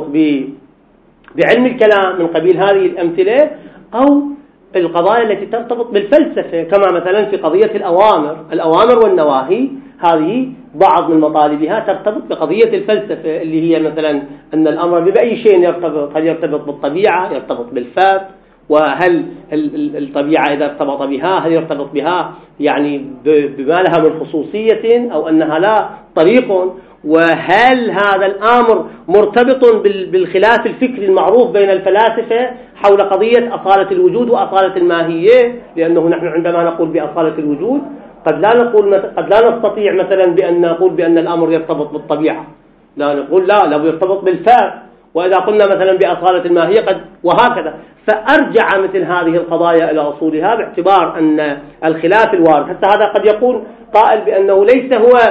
بعلم الكلام من قبيل هذه الأمثلة، أو القضايا التي ترتبط بالفلسفة، كما مثلا في قضية الأوامر والنواهي. هذه بعض من مطالبها ترتبط بقضية الفلسفة، اللي هي مثلا أن الأمر بأي شيء يرتبط، هل يرتبط بالطبيعة، يرتبط بالفات، وهل الطبيعة إذا ارتبط بها هل يرتبط بها يعني بما لها من خصوصية، أو أنها لا طريق، وهل هذا الأمر مرتبط بالخلاف الفكري المعروف بين الفلاسفة حول قضية أصالة الوجود وأصالة الماهية. لأنه نحن عندما نقول بأصالة الوجود قد لا نستطيع مثلا بأن نقول بأن الأمر يرتبط بالطبيعة، لا نقول لا يرتبط بالفعل، وإذا قلنا مثلا بأصالة الماهية وهكذا. فأرجع مثل هذه القضايا إلى أصولها باعتبار أن الخلاف الوارد، حتى هذا قد يكون قائل بأنه ليس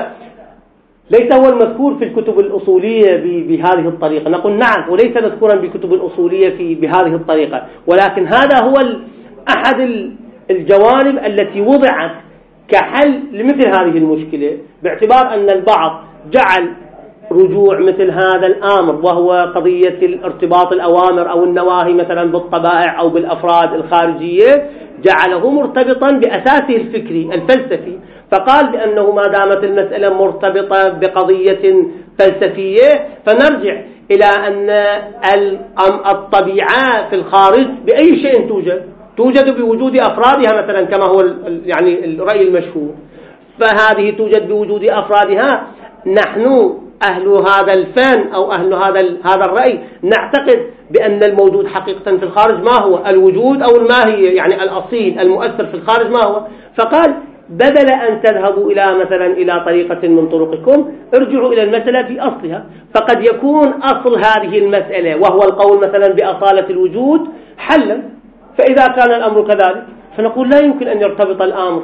هو المذكور في الكتب الأصولية بهذه الطريقة، نقول نعم، وليس مذكورا بكتب الأصولية بهذه الطريقة، ولكن هذا هو أحد الجوانب التي وضعت كحل لمثل هذه المشكلة، باعتبار أن البعض جعل رجوع مثل هذا الأمر وهو قضية ارتباط الأوامر أو النواهي مثلا بالطبائع أو بالأفراد الخارجية، جعله مرتبطا بأساسه الفكري الفلسفي، فقال بأنه ما دامت المسألة مرتبطة بقضية فلسفية فنرجع إلى أن الطبيعة في الخارج بأي شيء توجد بوجود أفرادها مثلا كما هو يعني الرأي المشهور، فهذه توجد بوجود أفرادها. نحن أهل هذا الفن أو أهل هذا الرأي نعتقد بأن الموجود حقيقة في الخارج ما هو الوجود أو الماهية، يعني الأصيل المؤثر في الخارج ما هو. فقال بدل أن تذهبوا مثلا إلى طريقة من طرقكم ارجعوا إلى المسألة في أصلها، فقد يكون أصل هذه المسألة وهو القول مثلا بأصالة الوجود حلا، فإذا كان الأمر كذلك فنقول لا يمكن أن يرتبط الأمر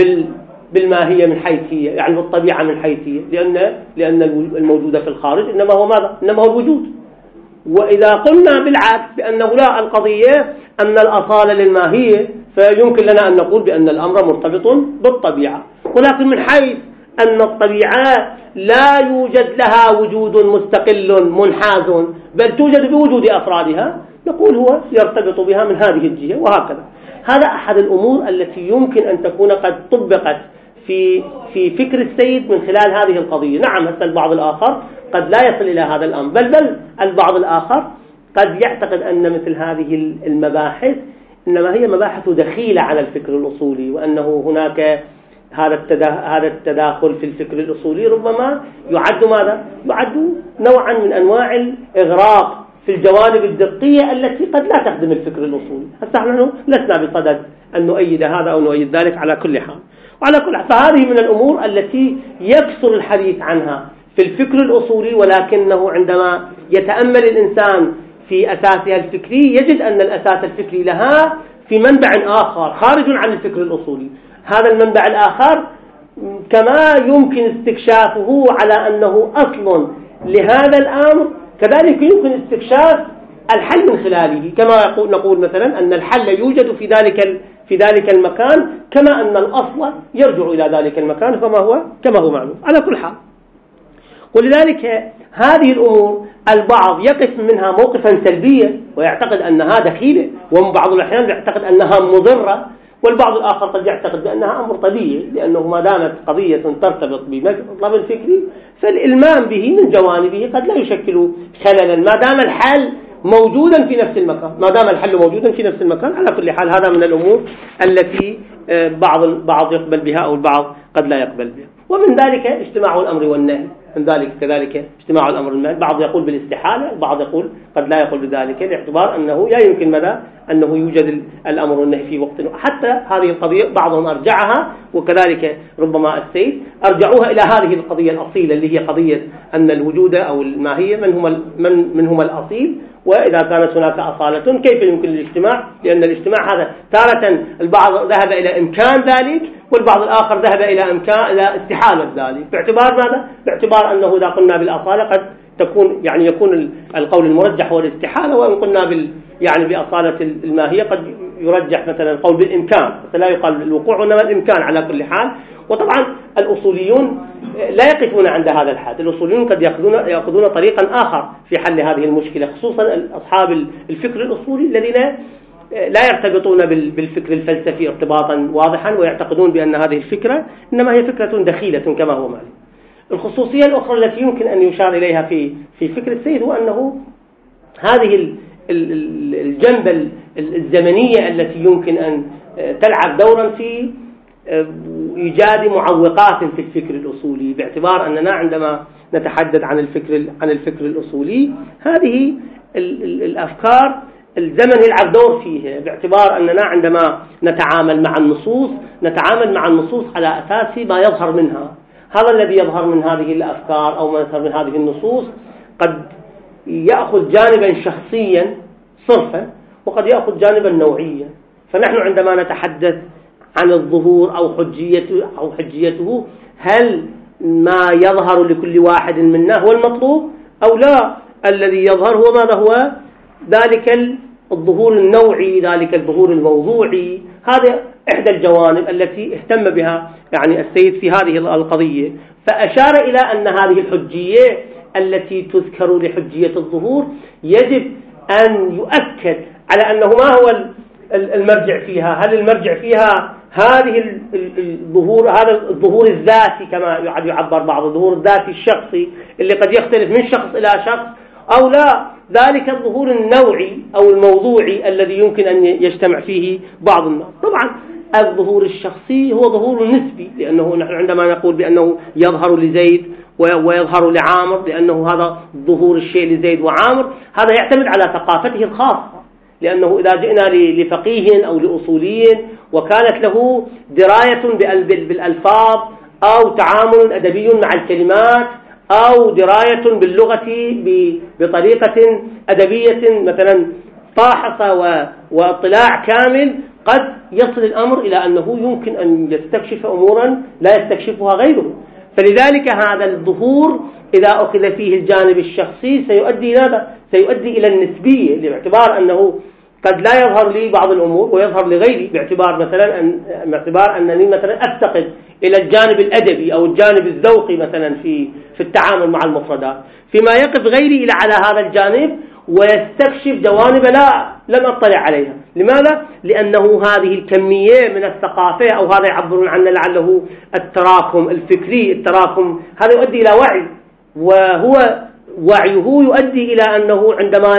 بالماهية من حيث هي، يعني بالطبيعة من حيث هي، لأن الموجود في الخارج إنما هو ماذا؟ إنما هو الوجود. وإذا قلنا بالعكس بأنه لا، القضية أن الأصالة للماهية، فيمكن لنا أن نقول بأن الأمر مرتبط بالطبيعة، ولكن من حيث أن الطبيعة لا يوجد لها وجود مستقل منحاز بل توجد بوجود أفرادها، نقول هو يرتبط بها من هذه الجهة. وهكذا هذا أحد الأمور التي يمكن أن تكون قد طبقت في فكر السيد من خلال هذه القضية. نعم هذا البعض الآخر قد لا يصل إلى هذا الأمر، بل البعض الآخر قد يعتقد أن مثل هذه المباحث إنما هي مباحث دخيلة على الفكر الأصولي، وأنه هناك هذا التداخل في الفكر الأصولي ربما يعد ماذا؟ يعد نوعا من أنواع الإغراق في الجوانب الدقية التي قد لا تخدم الفكر الأصولي. هسه نحن لسنا بصدد أن نؤيد هذا أو نؤيد ذلك على كل حال. فهذه من الأمور التي يكثر الحديث عنها في الفكر الأصولي، ولكنه عندما يتأمل الإنسان في أساسها الفكري يجد أن الأساس الفكري لها في منبع آخر خارج عن الفكر الأصولي. هذا المنبع الآخر كما يمكن استكشافه على أنه أصل لهذا الأمر، كذلك يمكن استكشاف الحل من خلاله، كما نقول مثلا أن الحل يوجد في ذلك المكان، كما أن الأصل يرجع إلى ذلك المكان كما هو معلوم على كل حال. ولذلك هذه الأمور البعض يقف منها موقفا سلبيا ويعتقد أنها دخيلة، وبعض الأحيان يعتقد أنها مضرة، والبعض الآخر قد يعتقد بأنها أمر طبيعي، لأنه ما دامت قضية ترتبط بمطلب الفكري فالإلمام به من جوانبه قد لا يشكل خللا ما دام الحل موجودا في نفس المكان. على كل حال هذا من الأمور التي بعض يقبل بها أو البعض قد لا يقبل بها. ومن ذلك اجتماع الأمر والنهي، من ذلك كذلك اجتماع الأمر والنهي، بعض يقول بالاستحالة، بعض يقول قد لا يقول بذلك، باعتبار أنه لا يمكن أنه يوجد الأمر والنهي في وقت. حتى هذه القضية بعضهم أرجعها، وكذلك ربما السيد أرجعوها إلى هذه القضية الأصيلة اللي هي قضية أن الوجود أو الماهية من هم الأصيل، وإذا كانت هناك أصالة كيف يمكن الاجتماع؟ لأن الاجتماع هذا تارة البعض ذهب إلى إمكان ذلك، والبعض الآخر ذهب إلى استحالة ذلك، باعتبار ماذا؟ باعتبار أنه إذا قلنا بالأصالة قد تكون يكون القول المرجح هو الاستحالة، وإن قلنا بأصالة الماهية قد يرجح مثلا القول بالإمكان، فلا يقال الوقوع وإنما الإمكان على كل حال. وطبعا الأصوليون لا يقفون عند هذا الحد، الأصوليون قد يأخذون طريقا آخر في حل هذه المشكلة، خصوصا أصحاب الفكر الأصولي الذين لا يرتبطون بالفكر الفلسفي ارتباطا واضحا، ويعتقدون بأن هذه الفكرة إنما هي فكرة دخيلة كما هو معلوم. الخصوصية الأخرى التي يمكن أن يشار إليها في فكر السيد هو أنه هذه الجنبة الزمنية التي يمكن أن تلعب دورا في إيجاد معوقات في الفكر الأصولي، باعتبار أننا عندما نتحدث عن الفكر الأصولي هذه الأفكار الزمن يلعب دور فيها، باعتبار أننا عندما نتعامل مع النصوص على أساس ما يظهر منها. هذا الذي يظهر من هذه الأفكار أو ما يظهر من هذه النصوص قد يأخذ جانبا شخصيا صرفا، وقد يأخذ جانبا نوعيا. فنحن عندما نتحدث عن الظهور أو حجيته هل ما يظهر لكل واحد منا هو المطلوب أو لا؟ الذي يظهر هو ماذا؟ هو ذلك الظهور النوعي، ذلك الظهور الموضوعي، هذه إحدى الجوانب التي اهتم بها يعني السيد في هذه القضية، فأشار إلى أن هذه الحجية التي تذكر لحجية الظهور يجب أن يؤكد على أنه ما هو المرجع فيها. هل المرجع فيها هذه الظهور، هذا الظهور الذاتي كما يعبر بعض، الظهور الذاتي الشخصي اللي قد يختلف من شخص إلى شخص، أو لا ذلك الظهور النوعي أو الموضوعي الذي يمكن أن يجتمع فيه بعض الناس. طبعا الظهور الشخصي هو ظهور نسبي، لأنه نحن عندما نقول بأنه يظهر لزيد ويظهر لعامر، لأنه هذا ظهور الشيء لزيد وعامر، هذا يعتمد على ثقافته الخاصة، لأنه إذا جئنا لفقيه أو لأصولي وكانت له دراية بالألفاظ أو تعامل أدبي مع الكلمات أو دراية باللغة بطريقة أدبية مثلا فاحصة واطلاع كامل، قد يصل الأمر إلى أنه يمكن أن يستكشف أمورا لا يستكشفها غيره. فلذلك هذا الظهور إذا أخذ فيه الجانب الشخصي سيؤدي إلى النسبية، باعتبار أنه قد لا يظهر لي بعض الأمور ويظهر لغيري، باعتبار أنني مثلا أفتقد إلى الجانب الأدبي أو الجانب الذوقي مثلا في التعامل مع المفردات، فيما يقف غيري إلى على هذا الجانب ويستكشف جوانب لم أطلع عليها. لماذا؟ لأنه هذه الكمية من الثقافة، أو هذا يعبرون عنه لعله التراكم الفكري، التراكم هذا يؤدي إلى وعي، وهو وعيه يؤدي إلى أنه عندما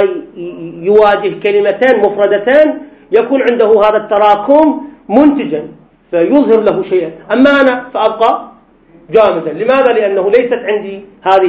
يواجه كلمتين مفردتين يكون عنده هذا التراكم منتجا فيظهر له شيئا. أما أنا فأبقى جامدا. لماذا؟ لأنه ليست عندي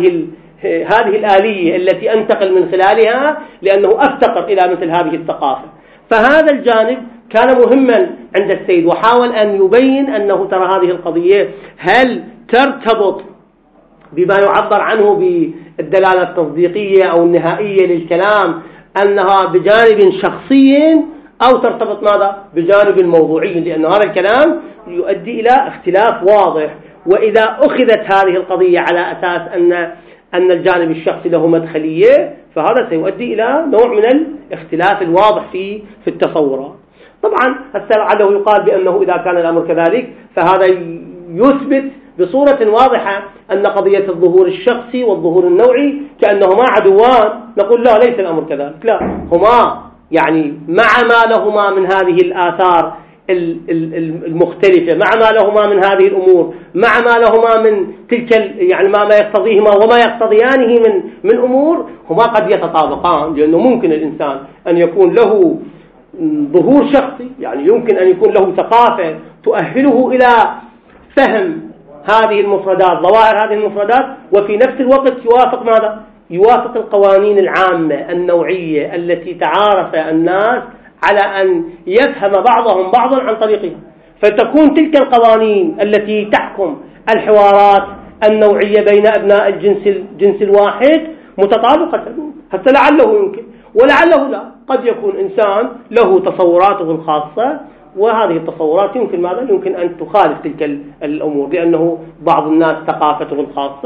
هذه الآلية التي أنتقل من خلالها، لأنه أفتقر إلى مثل هذه الثقافة. فهذا الجانب كان مهما عند السيد، وحاول أن يبين أنه ترى هذه القضية هل ترتبط بما يعبر عنه بالدلالة التصديقية أو النهائية للكلام أنها بجانب شخصي، أو ترتبط ماذا بجانب موضوعي، لأن هذا الكلام يؤدي إلى اختلاف واضح. وإذا أخذت هذه القضية على أساس أن الجانب الشخصي له مدخلية، فهذا سيؤدي إلى نوع من الاختلاف الواضح في التصورات. طبعا لعله يقال بأنه إذا كان الأمر كذلك فهذا يثبت بصورة واضحة أن قضية الظهور الشخصي والظهور النوعي كأنهما عدوان. نقول لا، ليس الأمر كذلك، لا، هما يعني مع ما لهما من هذه الآثار المختلفة، مع ما لهما من هذه الأمور، مع ما لهما من تلك يعني ما يقتضيهما وما يقتضيانه من أمور، هما قد يتطابقان. لأنه ممكن الإنسان أن يكون له ظهور شخصي، يعني يمكن أن يكون له ثقافة تؤهله إلى فهم هذه المفردات، ظواهر هذه المفردات، وفي نفس الوقت يوافق ماذا؟ يوافق القوانين العامة النوعية التي تعارف الناس على أن يفهم بعضهم بعضا عن طريقها، فتكون تلك القوانين التي تحكم الحوارات النوعية بين أبناء الجنس الواحد متطابقة. حتى لعله يمكن ولعله لا، قد يكون إنسان له تصوراته الخاصة، وهذه التصورات يمكن أن تخالف تلك الأمور، لأنه بعض الناس ثقافته الخاصة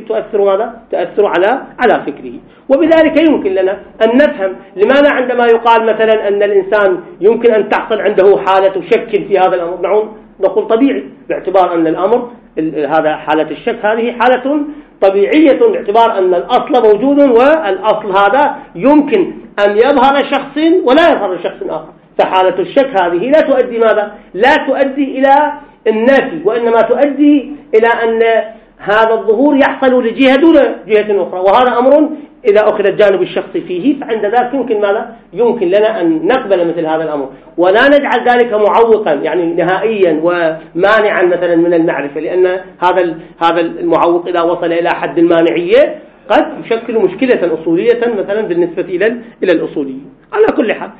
تؤثر على فكره. وبذلك يمكن لنا أن نفهم لماذا عندما يقال مثلا أن الإنسان يمكن أن تحصل عنده حالة شك في هذا الأمر، نقول طبيعي، باعتبار أن الأمر هذا حالة الشك هذه حالة طبيعية، باعتبار أن الأصل موجود، والأصل هذا يمكن أن يظهر شخص ولا يظهر شخص آخر. فحالة الشك هذه لا تؤدي ماذا؟ لا تؤدي إلى النفي، وإنما تؤدي إلى أن هذا الظهور يحصل لجهة دون جهة أخرى، وهذا أمر إذا أخذ الجانب الشخصي فيه فعند ذلك يمكن ماذا؟ يمكن لنا أن نقبل مثل هذا الأمر، ولا نجعل ذلك معوقا يعني نهائيا ومانعا مثلا من المعرفة، لأن هذا المعوق إذا وصل إلى حد المانعية قد يشكل مشكلة أصولية مثلا بالنسبة إلى الأصوليين. على كل حال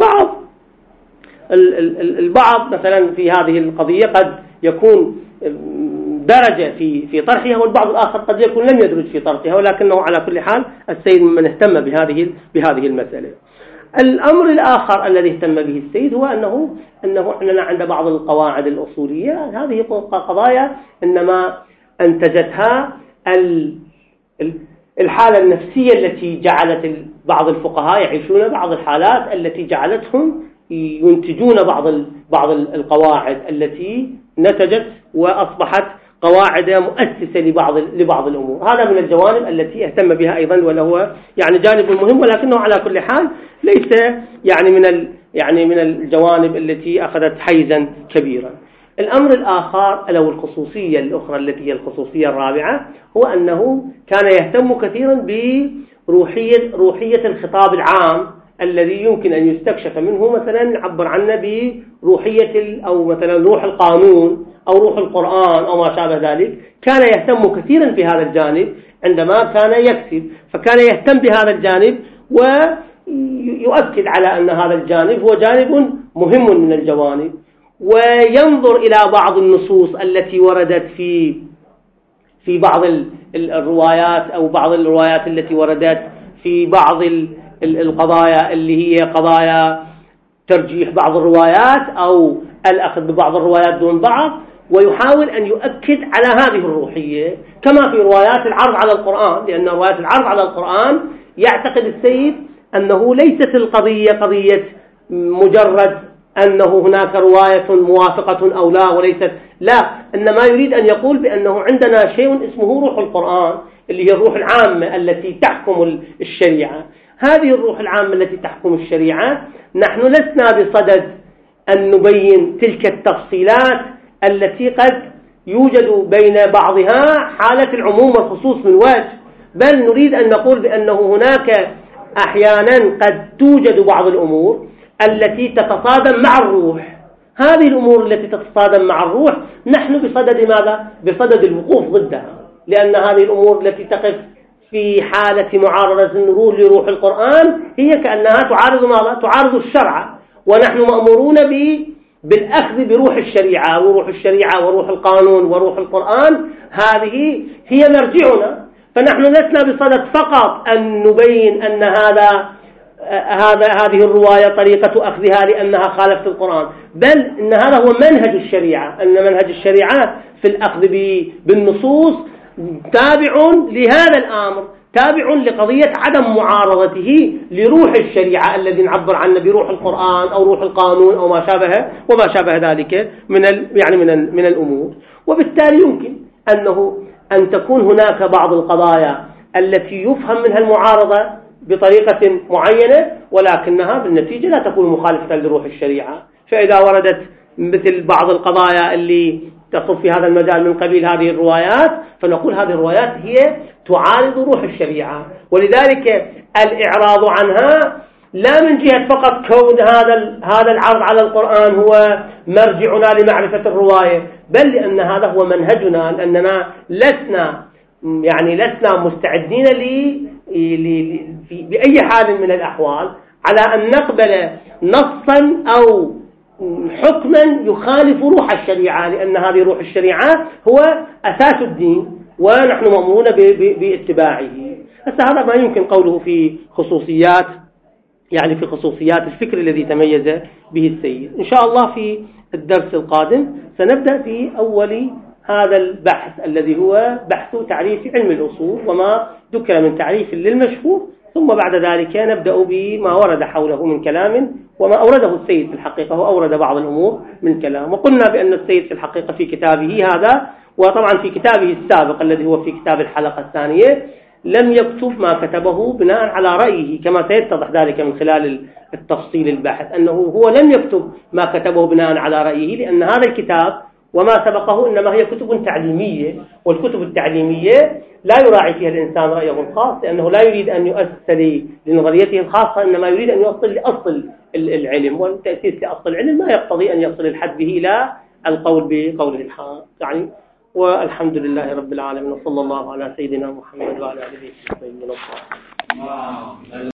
البعض مثلا في هذه القضية قد يكون درجة في طرحها، والبعض الآخر قد يكون لم يدرج في طرحها، ولكنه على كل حال السيد من اهتم بهذه المسألة. الأمر الآخر الذي اهتم به السيد هو أنه إحنا عند بعض القواعد الأصولية هذه قضايا إنما أنتجتها الحالة النفسية التي جعلت بعض الفقهاء يعيشون بعض الحالات التي جعلتهم ينتجون بعض القواعد التي نتجت وأصبحت قواعد مؤسسة لبعض الأمور. هذا من الجوانب التي اهتم بها أيضا، وله يعني جانب مهم، ولكنه على كل حال ليس من الجوانب التي أخذت حيزا كبيرا. الأمر الآخر أو الخصوصية الأخرى التي هي الخصوصية الرابعة هو أنه كان يهتم كثيرا بروحية الخطاب العام الذي يمكن أن يستكشف منه، مثلا نعبر عنه بروحية أو مثلا روح القانون أو روح القرآن أو ما شابه ذلك. كان يهتم كثيرا بهذا الجانب عندما كان يكتب، فكان يهتم بهذا الجانب ويؤكد على أن هذا الجانب هو جانب مهم من الجوانب، وينظر إلى بعض النصوص التي وردت في بعض الروايات أو بعض الروايات التي وردت في بعض القضايا اللي هي قضايا ترجيح بعض الروايات أو الأخذ ببعض الروايات دون بعض، ويحاول أن يؤكد على هذه الروحية كما في روايات العرض على القرآن، لأن روايات العرض على القرآن يعتقد السيد أنه ليست القضية قضية مجرد أنه هناك رواية موافقة أو لا وليست لا، إنما يريد أن يقول بأنه عندنا شيء اسمه روح القرآن اللي هي الروح العامة التي تحكم الشريعة. هذه الروح العامة التي تحكم الشريعة نحن لسنا بصدد أن نبين تلك التفصيلات التي قد يوجد بين بعضها حالة العموم والخصوص من وجه، بل نريد أن نقول بأنه هناك أحيانا قد توجد بعض الأمور التي تتصادم مع الروح. هذه الأمور التي تتصادم مع الروح نحن بصدد ماذا؟ بصدد الوقوف ضدها، لأن هذه الأمور التي تقف في حالة معارضة النور لروح القرآن هي كأنها تعارض ماذا؟ تعارض الشرع، ونحن مأمورون بالأخذ بروح الشريعة، وروح الشريعة وروح القانون وروح القرآن هذه هي مرجعنا. فنحن لسنا بصدد فقط أن نبين أن هذه الرواية طريقة أخذها لأنها خالفت القرآن، بل إن هذا هو منهج الشريعة، أن منهج الشريعة في الأخذ بالنصوص تابع لهذا الأمر، تابع لقضية عدم معارضته لروح الشريعة الذي نعبر عنه بروح القرآن أو روح القانون أو وما شابه ذلك من الأمور. وبالتالي يمكن أن تكون هناك بعض القضايا التي يفهم منها المعارضة بطريقة معينة، ولكنها بالنتيجة لا تكون مخالفة لروح الشريعة. فإذا وردت مثل بعض القضايا اللي تصف في هذا المجال من قبيل هذه الروايات، فنقول هذه الروايات هي تعارض روح الشريعة، ولذلك الإعراض عنها لا من جهة فقط كون هذا العرض على القرآن هو مرجعنا لمعرفة الرواية، بل لأن هذا هو منهجنا، لأننا لسنا مستعدين بأي حال من الأحوال على أن نقبل نصا أو حكما يخالف روح الشريعة، لأن هذه روح الشريعة هو أساس الدين ونحن مأمورون باتباعه. هذا ما يمكن قوله في خصوصيات الفكر الذي تميز به السيد. إن شاء الله في الدرس القادم سنبدأ في أول هذا البحث الذي هو بحث تعريف علم الأصول وما ذكر من تعريف للمشهور، ثم بعد ذلك نبدأ بما ورد حوله من كلام وما أورده السيد في الحقيقة. هو أورد بعض الأمور من كلام، وقلنا بأن السيد في الحقيقة في كتابه هذا، وطبعا في كتابه السابق الذي هو في كتاب الحلقة الثانية، لم يكتب ما كتبه بناء على رأيه، كما سيتضح ذلك من خلال التفصيل البحث، أنه هو لم يكتب ما كتبه بناء على رأيه، لأن هذا الكتاب وما سبقه إنما هي كتب تعليمية، والكتب التعليمية لا يراعي فيها الإنسان رأيه الخاص، لأنه لا يريد أن يؤثر لنظريته الخاصة، إنما يريد أن يوصل لأصل العلم، والتأسيس لأصل العلم ما يقتضي أن يصل الحد به إلى القول بقوله الحق والحمد لله رب العالمين، وصلى الله على سيدنا محمد وعلى آله وصحبه وسلم.